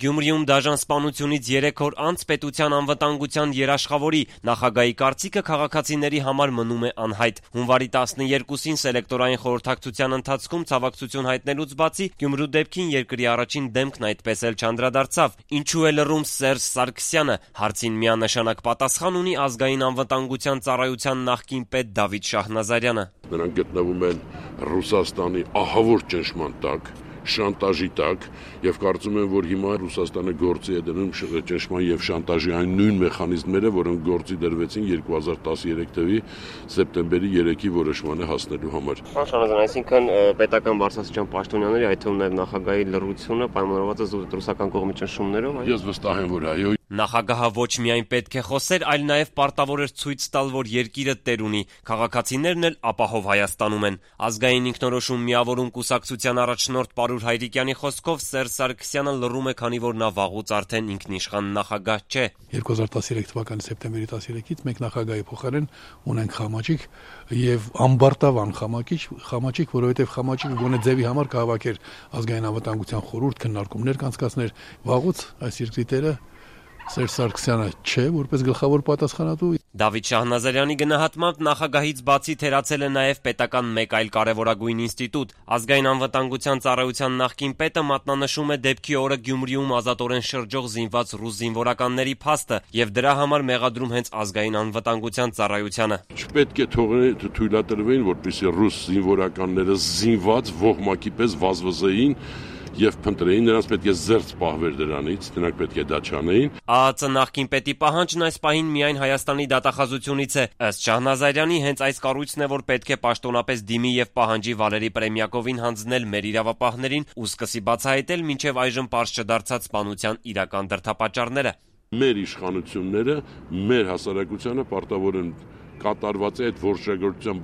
Գյումրիում դաժան սպանությունից 3 օր անց պետության անվտանգության երաշխավորի նախագահի կարծիքը քաղաքացիների համար մնում է անհայտ։ Հունվարի 12-ին սելեկտորային խորհրդակցության ընթացքում ցավակցություն հայտնելուց բացի Գյումրու դեպքին երկրի առաջին դեմքն այդպես էլ չանդրադարձավ։ Ինչու է լռում Սերժ Սարգսյանը, հարցին միանշանակ պատասխան ունի ազգային անվտանգության ծառայության նախկին պետ Դավիթ Շահնազարյանը։ Նրանք գտնվում են Ռուսաստանի ահավոր ճնշման տակ, շանտաժի տակ, եւ կարծում եմ, որ հիմա Ռուսաստանը գործի է դնում ճնշման եւ շանտաժի այն նույն մեխանիզմները, որոնք գործի դրվեցին 2013 թվականի սեպտեմբերի 3-ի որոշմանը հասնելու համար։ Շանազան, այսինքն պետական բարձրաստիճան պաշտոնյաների, այդ թվում նաեւ նախագահի լռությունը պայմանավորված է ռուսական կողմի ճնշումներով։ Ես վստահ եմ, որ այո։ Նախագահը ոչ միայն պետք է խոսեր, այլ նաև պարտավոր էր ցույց տալ, որ երկիրը տեր ունի։ Քաղաքացիներն էլ ապահով Հայաստանում են։ Ազգային ինքնորոշում միավորում կուսակցության առաջնորդ Պարուր Հայրիկյանի խոսքով Սերժ Սարգսյանը լռում է, քանի որ նա վաղուց արդեն ինքնիշխան նախագահ չէ։ 2013 թվականի սեպտեմբերի 13-ից մենք նախագահի փոխարեն ունենք խամաճիկ եւ ամբարտավան խամաճիկ, որովհետեւ խամաճիկը գոնե ձևի համար կհավաքեր ազգային անվտանգության խորհուրդ քննարկումներ կանցկացներ։ Վաղուց այս երկրի տերը Սերժ Սարգսյանը չէ, որպես գլխավոր պատասխանատու։ Դավիթ Շահնազարյանի գնահատմամբ նախագահից բացի թերացել է նաև պետական մեկ այլ կարևորագույն ինստիտուտ։ Ազգային անվտանգության ծառայության նախկին պետը մատնանշում է դեպքի օրը Գյումրիում ազատորեն շրջող զինված ռուս զինվորականների փաստը եւ դրա համար մեղադրում հենց ազգային անվտանգության ծառայությանը։ Չպետք է թույլատրվեին, որպեսզի ռուս զինվորականները զինված ողմակի պես վազվզեին եւ փնտրեին, նրանց պետք է զերծ պահվեր դրանից, նրանք պետք է դա չանեին։ ԱԱԾ նախկին պետի պահանջն այս պահին միայն Հայաստանի դատախազությունից է։ Ըստ Շահնազարյանի, հենց այս կառույցն է, որ պետք է պաշտոնապես դիմի եւ պահանջի Վալերի Պրեմյակովին հանձնել մեր իրավապահներին ու սկսի բացահայտել մինչեւ այժմ պարզ չդարձած սպանության իրական դրդապատճառները։ Մեր իշխանությունները մեր հասարակությանը պարտավոր են կատարված է այդ որոշագործության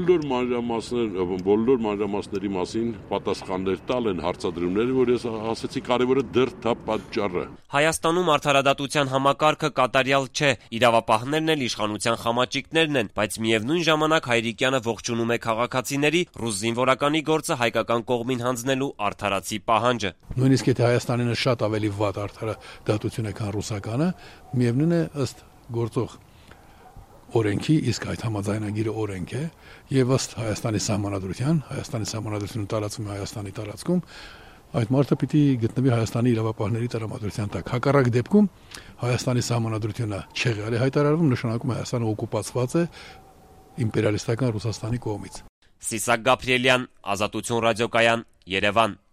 բոլոր մանրամասների մասին պատասխաններ տալ են հարցադրումները, որ ես ասացի կարևորը դրդապատճառը։ Հայաստանում արդարադատության համակարգը կատարյալ չէ, իրավապահներն էլ իշխանության խամաճիկներն են, բայց միևնույն ժամանակ Հայրիկյանը ողջունում է քաղաքացիների ռուս զինվորականի գործը հայկական կողմին հանձնելու արդարացի պահանջը։ Նույնիսկ եթե Հայաստանինը շատ ավելի վատ արդարադատություն է, քան ռուսականը, միևնույն է ըստ գործող օրենքի, իսկ այդ համաձայնագիրը օրենք է եւ ըստ Հայաստանի սահմանադրությունը տարածվում է Հայաստանի տարածքում, այդ մարդը պիտի գտնվի Հայաստանի իրավապահների տրամադրության տակ։ Հակառակ դեպքում Հայաստանի սահմանադրությունը չեղյալ է հայտարարվում, նշանակում է Հայաստանը օկուպացված է իմպերիալիստական Ռուսաստանի կողմից։ Սիսակ Գաբրիելյան, Ազատություն ռադիոկայան, Երևան։